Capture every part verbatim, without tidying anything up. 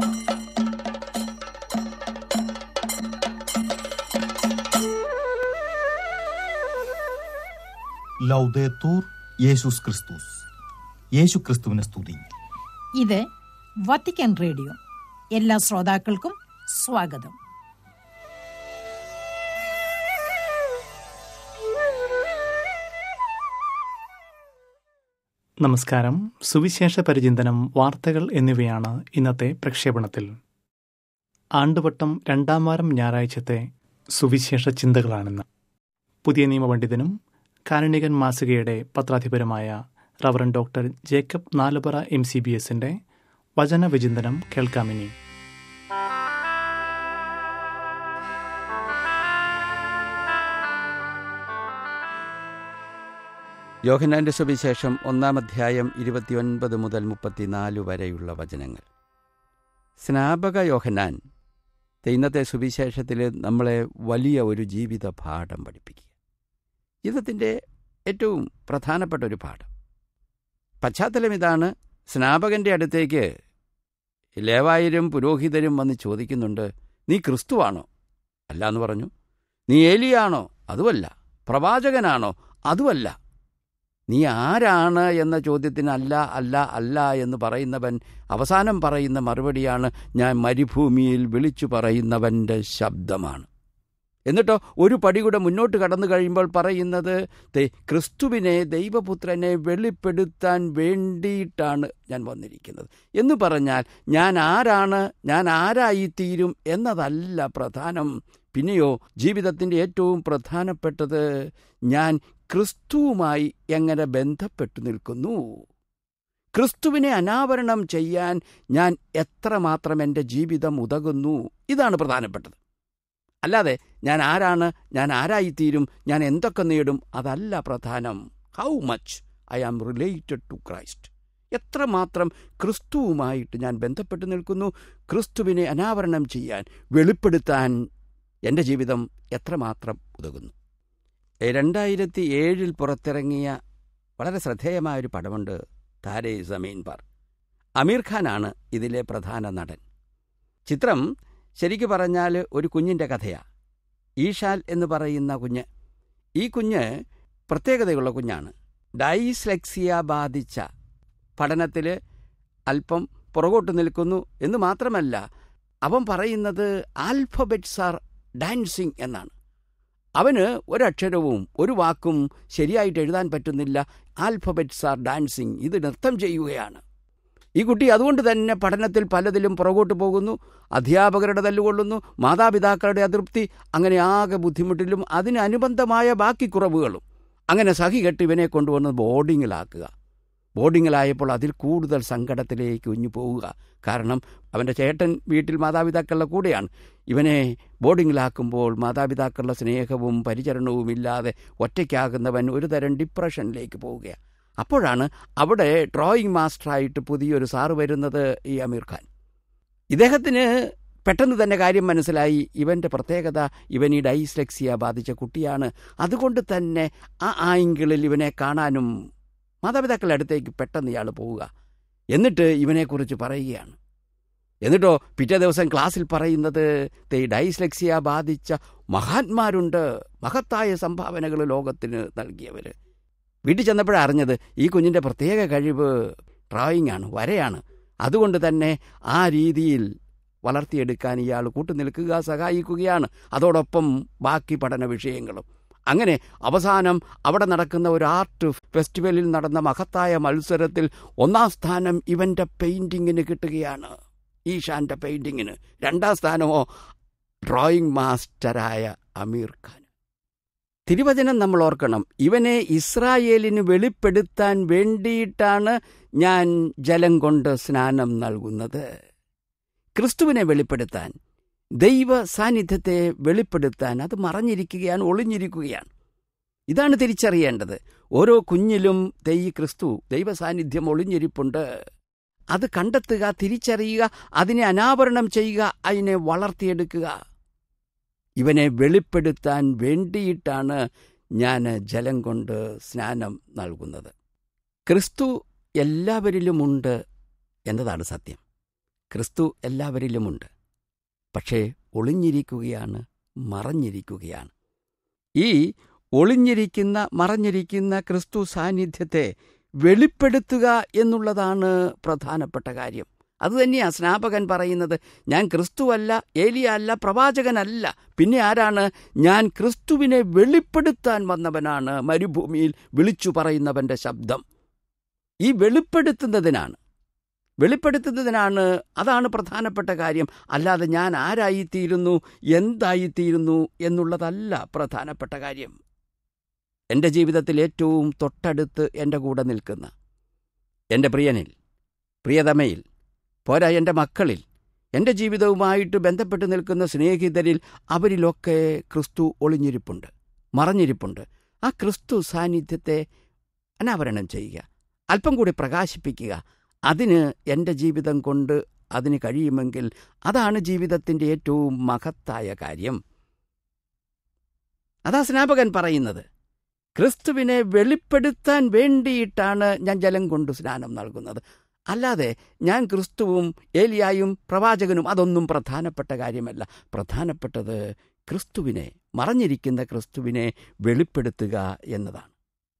ലൗദേത്തൂർ യേശുസ് ക്രിസ്തുസ്. യേശു ക്രിസ്തുവിനെ സ്തുതി. ഇത് വത്തിക്കാൻ റേഡിയോ. എല്ലാ ശ്രോതാക്കൾക്കും സ്വാഗതം. നമസ്കാരം. സുവിശേഷ പരിചിന്തനം, വാർത്തകൾ എന്നിവയാണ് ഇന്നത്തെ പ്രക്ഷേപണത്തിൽ. ആണ്ടുവട്ടം രണ്ടാം വാരം ഞായറാഴ്ചത്തെ സുവിശേഷ ചിന്തകളാണെന്ന് പുതിയ നിയമപണ്ഡിതനും കാരുണികൻ മാസികയുടെ പത്രാധിപരുമായ reverend doctor Jacob Nalupara M C B എസിന്റെ വചനവിചിന്തനം കേൾക്കാമിനി. യോഹന്നാന്റെ സുവിശേഷം ഒന്നാം അധ്യായം ഇരുപത്തിയൊൻപത് മുതൽ മുപ്പത്തിനാല് വരെയുള്ള വചനങ്ങൾ. സ്നാപക യോഹന്നാൻ ഇന്നത്തെ സുവിശേഷത്തിൽ നമ്മളെ വലിയ ഒരു ജീവിത പാഠം പഠിപ്പിക്കുക. ജീവിതത്തിൻ്റെ ഏറ്റവും പ്രധാനപ്പെട്ട ഒരു പാഠം. പശ്ചാത്തലം ഇതാണ്. സ്നാപകൻ്റെ അടുത്തേക്ക് ലേവായരും പുരോഹിതരും വന്ന് ചോദിക്കുന്നുണ്ട്, നീ ക്രിസ്തുവാണോ? അല്ല എന്ന് പറഞ്ഞു. നീ ഏലിയാണോ? അതുമല്ല. പ്രവാചകനാണോ? അതുമല്ല. നീ ആരാണ് എന്ന ചോദ്യത്തിന് അല്ല അല്ല അല്ല എന്ന് പറയുന്നവൻ അവസാനം പറയുന്ന മറുപടിയാണ്, ഞാൻ മരുഭൂമിയിൽ വിളിച്ചു പറയുന്നവൻ്റെ ശബ്ദമാണ്. എന്നിട്ടോ ഒരു പടി കൂടെ മുന്നോട്ട് കടന്നു കഴിയുമ്പോൾ പറയുന്നത്, ക്രിസ്തുവിനെ, ദൈവപുത്രനെ വെളിപ്പെടുത്താൻ വേണ്ടിയിട്ടാണ് ഞാൻ വന്നിരിക്കുന്നത് എന്ന് പറഞ്ഞാൽ ഞാൻ ആരാണ്, ഞാൻ ആരായിത്തീരും എന്നതല്ല പ്രധാനം. പിന്നെയോ ജീവിതത്തിൻ്റെ ഏറ്റവും പ്രധാനപ്പെട്ടത് ഞാൻ ക്രിസ്തുവുമായി എങ്ങനെ ബന്ധപ്പെട്ടു നിൽക്കുന്നു, ക്രിസ്തുവിനെ അനാവരണം ചെയ്യാൻ ഞാൻ എത്രമാത്രം എൻ്റെ ജീവിതം ഉതകുന്നു. ഇതാണ് പ്രധാനപ്പെട്ടത്. അല്ലാതെ ഞാൻ ആരാണ്, ഞാൻ ആരായിത്തീരും, ഞാൻ എന്തൊക്കെ നേടും, അതല്ല പ്രധാനം. How much I am related to Christ, എത്രമാത്രം ക്രിസ്തുവുമായിട്ട് ഞാൻ ബന്ധപ്പെട്ടു നിൽക്കുന്നു, ക്രിസ്തുവിനെ അനാവരണം ചെയ്യാൻ, വെളിപ്പെടുത്താൻ എൻ്റെ ജീവിതം എത്രമാത്രം ഉതകുന്നു. രണ്ടായിരത്തി ഏഴിൽ പുറത്തിറങ്ങിയ വളരെ ശ്രദ്ധേയമായൊരു പടമുണ്ട്, താരേ സമീൻ പർ. അമീർ ഖാനാണ് ഇതിലെ പ്രധാന നടൻ. ചിത്രം ശരിക്കു പറഞ്ഞാൽ ഒരു കുഞ്ഞിൻ്റെ കഥയാണ്. ഈഷാൽ എന്ന് പറയുന്ന കുഞ്ഞ്. ഈ കുഞ്ഞ് പ്രത്യേകതയുള്ള കുഞ്ഞാണ്. ഡൈസ്ലെക്സിയ ബാധിച്ച, പഠനത്തിൽ അല്പം പുറകോട്ട് നിൽക്കുന്നു എന്ന് മാത്രമല്ല, അവൻ പറയുന്നത് ആൽഫബറ്റ്സ് ആർ ഡാൻസിങ് എന്നാണ്. അവന് ഒരക്ഷരവും ഒരു വാക്കും ശരിയായിട്ട് എഴുതാൻ പറ്റുന്നില്ല. ആൽഫബറ്റ്സ് ആർ ഡാൻസിങ്, ഇത് നൃത്തം ചെയ്യുകയാണ്. ഈ കുട്ടി അതുകൊണ്ട് തന്നെ പഠനത്തിൽ പലതിലും പുറകോട്ട് പോകുന്നു. അധ്യാപകരുടെ തല്ലുകൊള്ളുന്നു, മാതാപിതാക്കളുടെ അതൃപ്തി, അങ്ങനെ ആകെ ബുദ്ധിമുട്ടിലും അതിന് അനുബന്ധമായ ബാക്കി കുറവുകളും. അങ്ങനെ സഹി കെട്ടി ഇവനെ കൊണ്ടുവന്ന് ബോർഡിങ്ങിലാക്കുക. ബോർഡിങ്ങിലായപ്പോൾ അതിൽ കൂടുതൽ സങ്കടത്തിലേക്ക് ഉഞ്ഞു പോവുക. കാരണം അവൻ്റെ ചേട്ടൻ വീട്ടിൽ മാതാപിതാക്കളുടെ കൂടെയാണ്. ഇവനെ ബോർഡിങ്ങിലാക്കുമ്പോൾ മാതാപിതാക്കളുടെ സ്നേഹവും പരിചരണവും ഇല്ലാതെ ഒറ്റയ്ക്കാകുന്നവൻ ഒരു തരം ഡിപ്രഷനിലേക്ക് പോവുകയാണ്. അപ്പോഴാണ് അവിടെ ഡ്രോയിങ് മാസ്റ്ററായിട്ട് പുതിയൊരു സാറ് വരുന്നത്, ഈ അമീർ ഖാൻ. ഇദ്ദേഹത്തിന് പെട്ടെന്ന് തന്നെ കാര്യം മനസ്സിലായി. ഇവൻ്റെ പ്രത്യേകത, ഇവൻ ഈ ഡൈസ്ലെക്സിയ ബാധിച്ച കുട്ടിയാണ്. അതുകൊണ്ട് തന്നെ ആ ആംഗിളിൽ ഇവനെ കാണാനും മാതാപിതാക്കളുടെ അടുത്തേക്ക് പെട്ടെന്ന് ഇയാൾ പോവുക. എന്നിട്ട് ഇവനെക്കുറിച്ച് പറയുകയാണ്. എന്നിട്ടോ പിറ്റേ ദിവസം ക്ലാസ്സിൽ പറയുന്നത്, ഈ ഡൈസ്ലെക്സിയ ബാധിച്ച മഹാന്മാരുണ്ട്, മഹത്തായ സംഭാവനകൾ ലോകത്തിന് നൽകിയവർ. വീട്ടിൽ ചെന്നപ്പോഴാണ് അറിഞ്ഞത് ഈ കുഞ്ഞിൻ്റെ പ്രത്യേക കഴിവ് ഡ്രോയിങ് ആണ്, വരയാണ്. അതുകൊണ്ട് തന്നെ ആ രീതിയിൽ വളർത്തിയെടുക്കാൻ ഇയാൾ കൂട്ടുനിൽക്കുക, സഹായിക്കുകയാണ്. അതോടൊപ്പം ബാക്കി പഠന വിഷയങ്ങളും. അങ്ങനെ അവസാനം അവിടെ നടക്കുന്ന ഒരു ആർട്ട് ഫെസ്റ്റിവലിൽ നടന്ന മഹത്തായ മത്സരത്തിൽ ഒന്നാം സ്ഥാനം ഇവൻ്റെ പെയിൻറ്റിങ്ങിന് കിട്ടുകയാണ്, ഈഷാൻ്റെ പെയിൻറ്റിങ്ങിന്. രണ്ടാം സ്ഥാനമോ ഡ്രോയിങ് മാസ്റ്ററായ അമീർ ഖാൻ. തിരുവചനം നമ്മൾ ഓർക്കണം, ഇവനെ ഇസ്രായേലിന് വെളിപ്പെടുത്താൻ വേണ്ടിയിട്ടാണ് ഞാൻ ജലം കൊണ്ട് സ്നാനം നൽകുന്നത്. ക്രിസ്തുവിനെ വെളിപ്പെടുത്താൻ, ദൈവ സാന്നിധ്യത്തെ വെളിപ്പെടുത്താൻ. അത് മറഞ്ഞിരിക്കുകയാണ്, ഒളിഞ്ഞിരിക്കുകയാണ്. ഇതാണ് തിരിച്ചറിയേണ്ടത്. ഓരോ കുഞ്ഞിലും ദൈവ ക്രിസ്തു, ദൈവ സാന്നിധ്യം ഒളിഞ്ഞിരിപ്പുണ്ട്. അത് കണ്ടെത്തുക, തിരിച്ചറിയുക, അതിനെ അനാവരണം ചെയ്യുക, അതിനെ വളർത്തിയെടുക്കുക. ഇവനെ വെളിപ്പെടുത്താൻ വേണ്ടിയിട്ടാണ് ഞാൻ ജലം കൊണ്ട് സ്നാനം നൽകുന്നത്. ക്രിസ്തു എല്ലാവരിലുമുണ്ട് എന്നതാണ് സത്യം. ക്രിസ്തു എല്ലാവരിലുമുണ്ട്. പക്ഷേ ഒളിഞ്ഞിരിക്കുകയാണ്, മറഞ്ഞിരിക്കുകയാണ്. ഈ ഒളിഞ്ഞിരിക്കുന്ന, മറഞ്ഞിരിക്കുന്ന ക്രിസ്തു സാന്നിധ്യത്തെ വെളിപ്പെടുത്തുക എന്നുള്ളതാണ് പ്രധാനപ്പെട്ട കാര്യം. അതുതന്നെയാണ് സ്നാപകൻ പറയുന്നത്. ഞാൻ ക്രിസ്തുവല്ല, ഏലിയ അല്ല, പ്രവാചകനല്ല, പിന്നെ ആരാണ്? ഞാൻ ക്രിസ്തുവിനെ വെളിപ്പെടുത്താൻ വന്നവനാണ്. മരുഭൂമിയിൽ വിളിച്ചു പറയുന്നവൻ്റെ ശബ്ദം. ഈ വെളിപ്പെടുത്തുന്നതിനാണ് വെളിപ്പെടുത്തുന്നതിനാണ് അതാണ് പ്രധാനപ്പെട്ട കാര്യം. അല്ലാതെ ഞാൻ ആരായിത്തീരുന്നു, എന്തായിത്തീരുന്നു എന്നുള്ളതല്ല പ്രധാനപ്പെട്ട കാര്യം. എൻ്റെ ജീവിതത്തിൽ ഏറ്റവും തൊട്ടടുത്ത് എൻ്റെ കൂടെ നിൽക്കുന്ന എൻ്റെ പ്രിയനിൽ, പ്രിയതമയിൽ, പോരാ എൻ്റെ മക്കളിൽ, എൻ്റെ ജീവിതവുമായിട്ട് ബന്ധപ്പെട്ട് നിൽക്കുന്ന സ്നേഹിതരിൽ, അവരിലൊക്കെ ക്രിസ്തു ഒളിഞ്ഞിരിപ്പുണ്ട്, മറഞ്ഞിരിപ്പുണ്ട്. ആ ക്രിസ്തു സാന്നിധ്യത്തെ അനാവരണം ചെയ്യുക, അല്പം കൂടി പ്രകാശിപ്പിക്കുക. അതിന് എൻ്റെ ജീവിതം കൊണ്ട് അതിന് കഴിയുമെങ്കിൽ അതാണ് ജീവിതത്തിൻ്റെ ഏറ്റവും മഹത്തായ കാര്യം. അതാ സ്നാപകൻ പറയുന്നത്. ക്രിസ്തുവിനെ വെളിപ്പെടുത്താൻ വേണ്ടിയിട്ടാണ് ഞാൻ ജലം കൊണ്ട് സ്നാനം നൽകുന്നത്. അല്ലാതെ ഞാൻ ക്രിസ്തുവും ഏലിയായും പ്രവാചകനും അതൊന്നും പ്രധാനപ്പെട്ട കാര്യമല്ല. പ്രധാനപ്പെട്ടത് ക്രിസ്തുവിനെ, മറഞ്ഞിരിക്കുന്ന ക്രിസ്തുവിനെ വെളിപ്പെടുത്തുക എന്നതാണ്.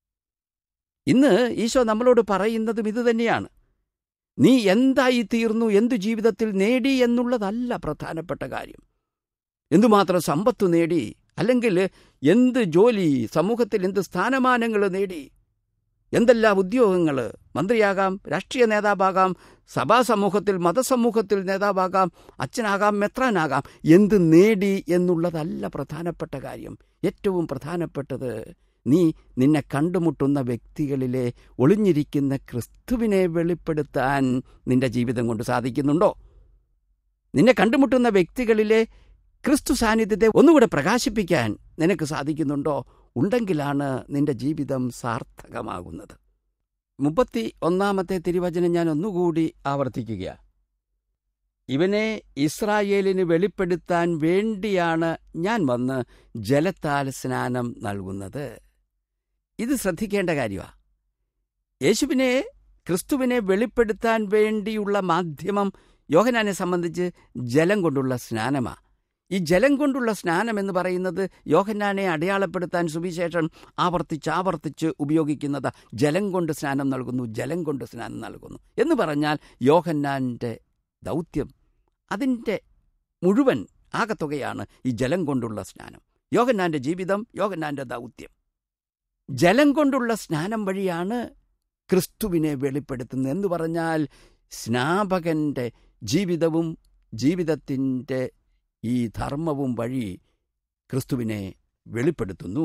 ഇന്ന് ഈശോ നമ്മളോട് പറയുന്നതും ഇതുതന്നെയാണ്. നീ എന്തായിത്തീർന്നു, എന്തു ജീവിതത്തിൽ നേടി എന്നുള്ളതല്ല പ്രധാനപ്പെട്ട കാര്യം. എന്തുമാത്രം സമ്പത്ത് നേടി, അല്ലെങ്കിൽ എന്ത് ജോലി, സമൂഹത്തിൽ എന്ത് സ്ഥാനമാനങ്ങൾ നേടി, എന്തെല്ലാം ഉദ്യോഗങ്ങൾ, മന്ത്രിയാകാം, രാഷ്ട്രീയ നേതാവാകാം, സഭാസമൂഹത്തിൽ മതസമൂഹത്തിൽ നേതാവാകാം, അച്ഛനാകാം, മെത്രാനാകാം, എന്ത് നേടി എന്നുള്ളതല്ല പ്രധാനപ്പെട്ട കാര്യം. ഏറ്റവും പ്രധാനപ്പെട്ടത് നീ നിന്നെ കണ്ടുമുട്ടുന്ന വ്യക്തികളിലെ ഒളിഞ്ഞിരിക്കുന്ന ക്രിസ്തുവിനെ വെളിപ്പെടുത്താൻ നിന്റെ ജീവിതം കൊണ്ട് സാധിക്കുന്നുണ്ടോ? നിന്നെ കണ്ടുമുട്ടുന്ന വ്യക്തികളിലെ ക്രിസ്തു സാന്നിധ്യത്തെ ഒന്നുകൂടെ പ്രകാശിപ്പിക്കാൻ നിനക്ക് സാധിക്കുന്നുണ്ടോ? ഉണ്ടെങ്കിലാണ് നിന്റെ ജീവിതം സാർത്ഥകമാകുന്നത്. മുപ്പത്തി ഒന്നാമത്തെ തിരുവചനം ഞാൻ ഒന്നുകൂടി ആവർത്തിക്കുക. ഇവനെ ഇസ്രായേലിന് വെളിപ്പെടുത്താൻ വേണ്ടിയാണ് ഞാൻ വന്ന് ജലത്താൽ സ്നാനം നൽകുന്നത്. ഇത് ശ്രദ്ധിക്കേണ്ട കാര്യമാണ്. യേശുവിനെ, ക്രിസ്തുവിനെ വെളിപ്പെടുത്താൻ വേണ്ടിയുള്ള മാധ്യമം യോഹന്നാനെ സംബന്ധിച്ച് ജലം കൊണ്ടുള്ള സ്നാനമാണ്. ഈ ജലം കൊണ്ടുള്ള സ്നാനം എന്ന് പറയുന്നത് യോഹന്നാനെ അടയാളപ്പെടുത്താൻ സുവിശേഷം ആവർത്തിച്ച് ആവർത്തിച്ച് ഉപയോഗിക്കുന്നത്. ജലം കൊണ്ട് സ്നാനം നൽകുന്നു, ജലം കൊണ്ട് സ്നാനം നൽകുന്നു എന്ന് പറഞ്ഞാൽ യോഹന്നാൻ്റെ ദൗത്യം, അതിൻ്റെ മുഴുവൻ ആകത്തുകയാണ് ഈ ജലം കൊണ്ടുള്ള സ്നാനം. യോഹന്നാൻ്റെ ജീവിതം, യോഹന്നാൻ്റെ ദൗത്യം. ജലം കൊണ്ടുള്ള സ്നാനം വഴിയാണ് ക്രിസ്തുവിനെ വെളിപ്പെടുത്തുന്നത് എന്ന് പറഞ്ഞാൽ സ്നാപകൻ്റെ ജീവിതവും ജീവിതത്തിൻ്റെ ഈ ധർമ്മവും വഴി ക്രിസ്തുവിനെ വെളിപ്പെടുത്തുന്നു.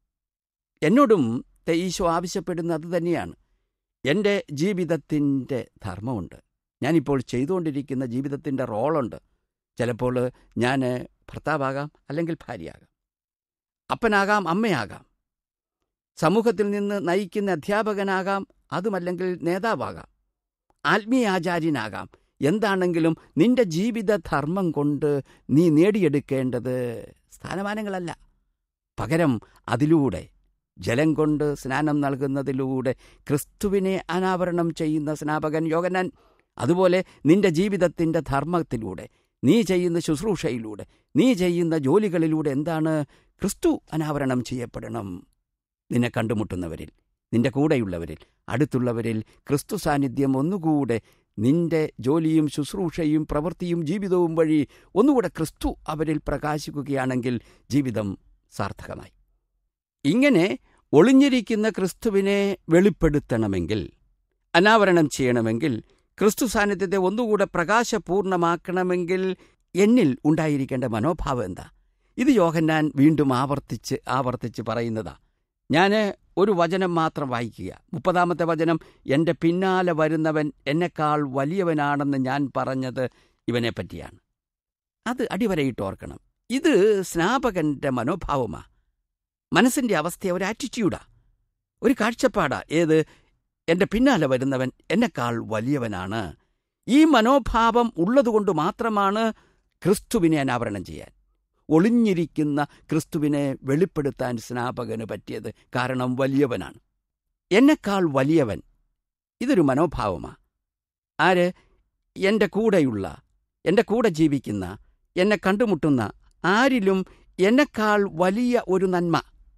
എന്നോടും ഈശോ ആവശ്യപ്പെടുന്നത് അത് തന്നെയാണ്. എൻ്റെ ജീവിതത്തിൻ്റെ ധർമ്മമുണ്ട്, ഞാനിപ്പോൾ ചെയ്തുകൊണ്ടിരിക്കുന്ന ജീവിതത്തിൻ്റെ റോളുണ്ട്. ചിലപ്പോൾ ഞാൻ ഭർത്താവാകാം, അല്ലെങ്കിൽ ഭാര്യയാകാം, അപ്പനാകാം, അമ്മയാകാം, സമൂഹത്തിൽ നിന്ന് നയിക്കുന്ന അധ്യാപകനാകാം, അതുമല്ലെങ്കിൽ നേതാവാകാം, ആത്മീയാചാര്യനാകാം. എന്താണെങ്കിലും നിന്റെ ജീവിതധർമ്മം കൊണ്ട് നീ നേടിയെടുക്കേണ്ടത് സ്ഥാനമാനങ്ങളല്ല. പകരം അതിലൂടെ, ജലം കൊണ്ട് സ്നാനം നൽകുന്നതിലൂടെ ക്രിസ്തുവിനെ അനാവരണം ചെയ്യുന്ന സ്നാപകൻ യോഹന്നാൻ, അതുപോലെ നിന്റെ ജീവിതത്തിൻ്റെ ധർമ്മത്തിലൂടെ, നീ ചെയ്യുന്ന ശുശ്രൂഷയിലൂടെ, നീ ചെയ്യുന്ന ജോലികളിലൂടെ എന്താണ്? ക്രിസ്തു അനാവരണം ചെയ്യപ്പെടണം. നിന്നെ കണ്ടുമുട്ടുന്നവരിൽ, നിന്റെ കൂടെയുള്ളവരിൽ, അടുത്തുള്ളവരിൽ ക്രിസ്തു സാന്നിധ്യം ഒന്നുകൂടെ നിന്റെ ജോലിയും ശുശ്രൂഷയും പ്രവൃത്തിയും ജീവിതവും വഴി ഒന്നുകൂടെ ക്രിസ്തു അവരിൽ പ്രകാശിക്കുകയാണെങ്കിൽ ജീവിതം സാർത്ഥകമായി. ഇങ്ങനെ ഒളിഞ്ഞിരിക്കുന്ന ക്രിസ്തുവിനെ വെളിപ്പെടുത്തണമെങ്കിൽ, അനാവരണം ചെയ്യണമെങ്കിൽ, ക്രിസ്തു സാന്നിധ്യത്തെ ഒന്നുകൂടെ പ്രകാശപൂർണമാക്കണമെങ്കിൽ എന്നിൽ ഉണ്ടായിരിക്കേണ്ട മനോഭാവം എന്താ? ഇത് യോഹന്നാൻ വീണ്ടും ആവർത്തിച്ച് ആവർത്തിച്ച് പറയുന്നതാ. ഞാൻ ഒരു വചനം മാത്രം വായിക്കുക. മുപ്പതാമത്തെ വചനം, എൻ്റെ പിന്നാലെ വരുന്നവൻ എന്നെക്കാൾ വലിയവനാണെന്ന് ഞാൻ പറഞ്ഞത് ഇവനെ പറ്റിയാണ്. അത് അടിവരയിട്ട് ഓർക്കണം. ഇത് സ്നാപകൻ്റെ മനോഭാവമാണ്, മനസ്സിൻ്റെ അവസ്ഥ, ഒരു ആറ്റിറ്റ്യൂഡാ, ഒരു കാഴ്ചപ്പാടാ. ഏത്? എൻ്റെ പിന്നാലെ വരുന്നവൻ എന്നെക്കാൾ വലിയവനാണ്. ഈ മനോഭാവം ഉള്ളതുകൊണ്ട് മാത്രമാണ് ക്രിസ്തുവിനെ അനാവരണം ചെയ്യാൻ, ഒളിഞ്ഞിരിക്കുന്ന ക്രിസ്തുവിനെ വെളിപ്പെടുത്താൻ സ്നാപകന് പറ്റിയത്. കാരണം വലിയവനാണ്, എന്നെക്കാൾ വലിയവൻ. ഇതൊരു മനോഭാവമാണ്. ആര്? എൻ്റെ കൂടെയുള്ള, എൻ്റെ കൂടെ ജീവിക്കുന്ന, എന്നെ കണ്ടുമുട്ടുന്ന ആരിലും എന്നെക്കാൾ വലിയ ഒരു നന്മ,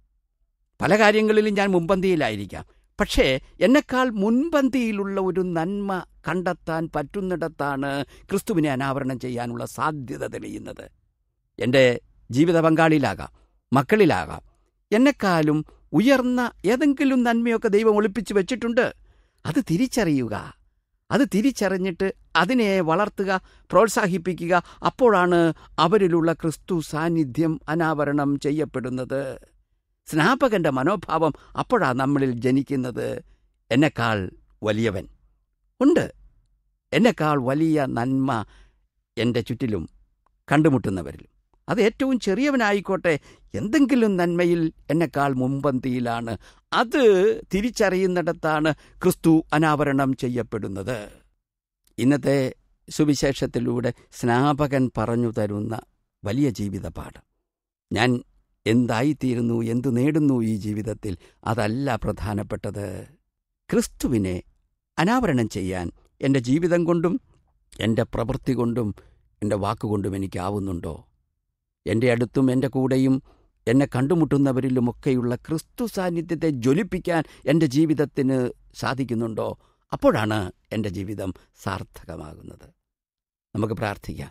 പല കാര്യങ്ങളിലും ഞാൻ മുൻപന്തിയിലായിരിക്കാം, പക്ഷേ എന്നെക്കാൾ മുൻപന്തിയിലുള്ള ഒരു നന്മ കണ്ടെത്താൻ പറ്റുന്നിടത്താണ് ക്രിസ്തുവിനെ അനാവരണം ചെയ്യാനുള്ള സാധ്യത തെളിയുന്നത്. എൻ്റെ ജീവിത പങ്കാളിയിലാകാം, മക്കളിലാകാം, എന്നെക്കാളും ഉയർന്ന ഏതെങ്കിലും നന്മയൊക്കെ ദൈവം ഒളിപ്പിച്ചു വെച്ചിട്ടുണ്ട്. അത് തിരിച്ചറിയുക, അത് തിരിച്ചറിഞ്ഞിട്ട് അതിനെ വളർത്തുക, പ്രോത്സാഹിപ്പിക്കുക. അപ്പോഴാണ് അവരിലുള്ള ക്രിസ്തു സാന്നിധ്യം അനാവരണം ചെയ്യപ്പെടുന്നത്. സ്നാപകന്റെ മനോഭാവം അപ്പോഴാണ് നമ്മളിൽ ജനിക്കുന്നത്. എന്നെക്കാൾ വലിയവൻ ഉണ്ട്, എന്നെക്കാൾ വലിയ നന്മ എൻ്റെ ചുറ്റിലും കണ്ടുമുട്ടുന്നവരിലും, അത് ഏറ്റവും ചെറിയവനായിക്കോട്ടെ, എന്തെങ്കിലും നന്മയിൽ എന്നെക്കാൾ മുൻപന്തിയിലാണ്. അത് തിരിച്ചറിയുന്നിടത്താണ് ക്രിസ്തു അനാവരണം ചെയ്യപ്പെടുന്നത്. ഇന്നത്തെ സുവിശേഷത്തിലൂടെ സ്നാപകൻ പറഞ്ഞു തരുന്ന വലിയ ജീവിത പാഠം, ഞാൻ എന്തായിത്തീരുന്നു, എന്തു നേടുന്നു ഈ ജീവിതത്തിൽ, അതല്ല പ്രധാനപ്പെട്ടത്. ക്രിസ്തുവിനെ അനാവരണം ചെയ്യാൻ എൻ്റെ ജീവിതം കൊണ്ടും എൻ്റെ പ്രവൃത്തി കൊണ്ടും എൻ്റെ വാക്കുകൊണ്ടും എനിക്കാവുന്നുണ്ടോ? എൻ്റെ അടുത്തും എൻ്റെ കൂടെയും എന്നെ കണ്ടുമുട്ടുന്നവരിലുമൊക്കെയുള്ള ക്രിസ്തു സാന്നിധ്യത്തെ ജ്വലിപ്പിക്കാൻ എൻ്റെ ജീവിതത്തിന് സാധിക്കുന്നുണ്ടോ? അപ്പോഴാണ് എൻ്റെ ജീവിതം സാർത്ഥകമാകുന്നത്. നമുക്ക് പ്രാർത്ഥിക്കാം.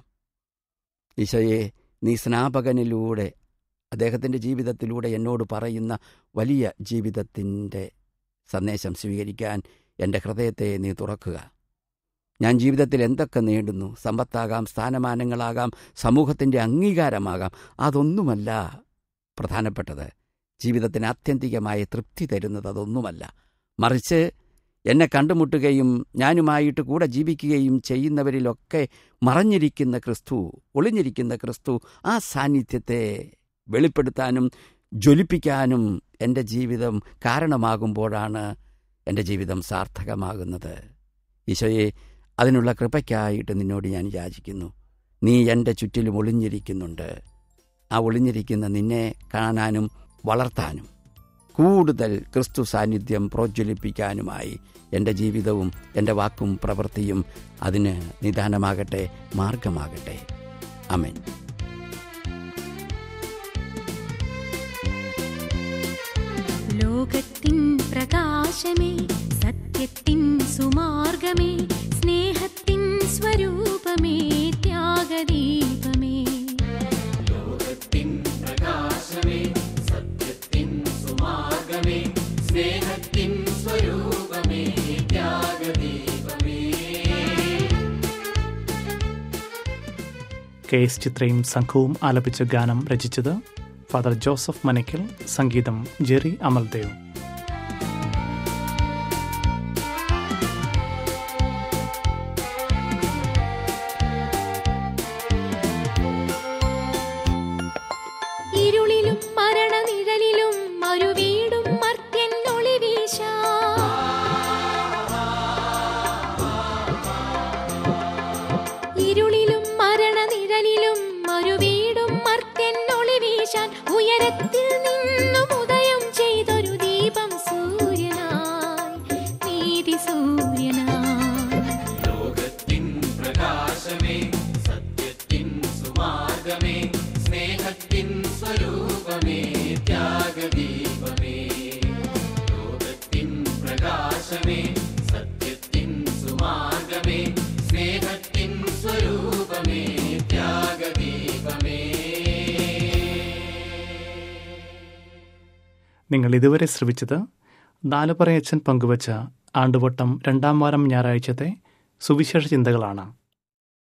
ഈശോയെ, നീ സ്നാപകനിലൂടെ, അദ്ദേഹത്തിൻ്റെ ജീവിതത്തിലൂടെ എന്നോട് പറയുന്ന വലിയ ജീവിതത്തിൻ്റെ സന്ദേശം സ്വീകരിക്കാൻ എൻ്റെ ഹൃദയത്തെ നീ തുറക്കുക. ഞാൻ ജീവിതത്തിൽ എന്തൊക്കെ നേടുന്നു, സമ്പത്താകാം, സ്ഥാനമാനങ്ങളാകാം, സമൂഹത്തിൻ്റെ അംഗീകാരമാകാം, അതൊന്നുമല്ല പ്രധാനപ്പെട്ടത്. ജീവിതത്തിന് ആത്യന്തികമായ തൃപ്തി തരുന്നത് അതൊന്നുമല്ല. മറിച്ച് എന്നെ കണ്ടുമുട്ടുകയും ഞാനുമായിട്ട് കൂടെ ജീവിക്കുകയും ചെയ്യുന്നവരിലൊക്കെ മറഞ്ഞിരിക്കുന്ന ക്രിസ്തു, ഒളിഞ്ഞിരിക്കുന്ന ക്രിസ്തു, ആ സാന്നിധ്യത്തെ വെളിപ്പെടുത്താനും ജ്വലിപ്പിക്കാനും എൻ്റെ ജീവിതം കാരണമാകുമ്പോഴാണ് എൻ്റെ ജീവിതം സാർത്ഥകമാകുന്നത്. ഈശോയെ, അതിനുള്ള കൃപയ്ക്കായിട്ട് നിന്നോട് ഞാൻ യാചിക്കുന്നു. നീ എൻ്റെ ചുറ്റിലും ഒളിഞ്ഞിരിക്കുന്നുണ്ട്. ആ ഒളിഞ്ഞിരിക്കുന്ന നിന്നെ കാണാനും വളർത്താനും കൂടുതൽ ക്രിസ്തു സാന്നിധ്യം പ്രോജ്വലിപ്പിക്കാനുമായി എൻ്റെ ജീവിതവും എൻ്റെ വാക്കും പ്രവൃത്തിയും അതിന് നിദാനമാകട്ടെ, മാർഗമാകട്ടെ. ആമേൻ. ലോകത്തിൻ പ്രകാശമേ, സത്യത്തിൻ സുമാർഗമേ, സ്നേഹത്തിൻ സ്വരൂപമേ, ത്യാഗദീപമേ. ലോകത്തിൻ പ്രകാശമേ, സത്യത്തിൻ സുമാർഗമേ, സ്നേഹത്തിൻ സ്വരൂപമേ, ത്യാഗദീപമേ. കെ എസ് ചിത്രയും സംഘവും ആലപിച്ച ഗാനം രചിച്ചത് ഫാദർ ജോസഫ് മനയ്ക്കൽ, സംഗീതം ജെറി അമൽദേവ്. ഇരുളിലും മരണനിഴലിലും മരുവീടും മർത്യൻ ഒളിവീശ, ഇരുളിലും മരണനിഴലിലും മരുവീടും മർത്യൻ ഒളിവീശാൻ ഉയരത്തിൽ നിന്നും ഉദയം ചെയ്തൊരു ദീപം സൂര്യനായി, നീതി സൂര്യനായി. ലോകത്തിൻ പ്രകാശമേ, സത്യത്തിൻ സുമാർഗമേ, സ്നേഹത്തിൻ സ്വരൂപമേ, ത്യാഗദീപമേ. ലോകത്തിൻ പ്രകാശമേ, സത്യത്തിൻ സുമാർഗമേ, സ്നേഹത്തിൻ സ്വരൂപമേ, ത്യാഗദീപമേ. നിങ്ങൾ ഇതുവരെ ശ്രവിച്ചത് നാലുപറയച്ചൻ പങ്കുവച്ച ആണ്ടുവട്ടം രണ്ടാം വാരം ഞായറാഴ്ചത്തെ സുവിശേഷ ചിന്തകളാണ്.